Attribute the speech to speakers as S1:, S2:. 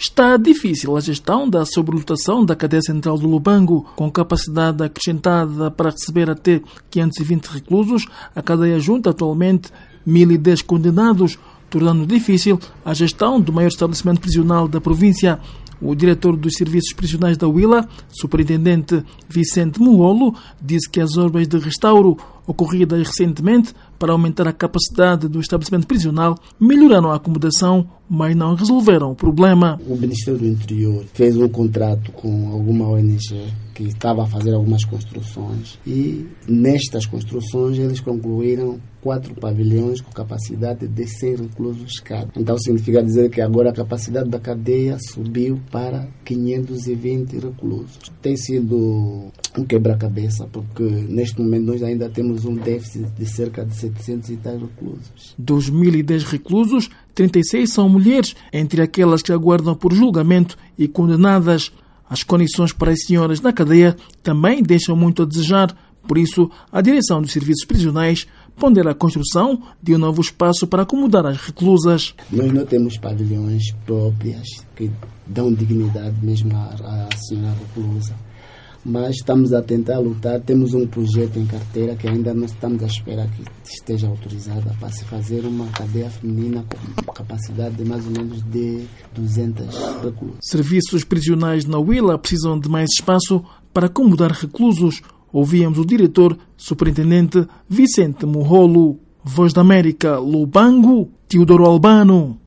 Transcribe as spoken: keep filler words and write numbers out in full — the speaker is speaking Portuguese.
S1: Está difícil a gestão da sobrelotação da cadeia central do Lubango, com capacidade acrescentada para receber até quinhentos e vinte reclusos. A cadeia junta atualmente mil e dez condenados, tornando difícil a gestão do maior estabelecimento prisional da província. O diretor dos serviços prisionais da Huila, superintendente Vicente Muolo, disse que as obras de restauro ocorridas recentemente para aumentar a capacidade do estabelecimento prisional melhoraram a acomodação, mas não resolveram o problema.
S2: O Ministério do Interior fez um contrato com alguma O N G que estava a fazer algumas construções e nestas construções eles concluíram quatro pavilhões com capacidade de cem reclusos cada. Então significa dizer que agora a capacidade da cadeia subiu para quinhentos e vinte reclusos. Tem sido um quebra-cabeça porque neste momento nós ainda temos um déficit de cerca de setecentos e tal reclusos.
S1: Dos mil e dez reclusos, trinta e seis são mulheres, entre aquelas que aguardam por julgamento e condenadas. As condições para as senhoras na cadeia também deixam muito a desejar. Por isso, a direção dos serviços prisionais pondera a construção de um novo espaço para acomodar as reclusas.
S2: Nós não temos pavilhões próprias que dão dignidade mesmo à, à senhora reclusa. Mas estamos a tentar lutar. Temos um projeto em carteira que ainda não estamos à espera que esteja autorizada para se fazer uma cadeia feminina com capacidade de mais ou menos de duzentos reclusos.
S1: Serviços prisionais na Huila precisam de mais espaço para acomodar reclusos. Ouvíamos o diretor, superintendente Vicente Muolo. Voz da América, Lubango, Teodoro Albano.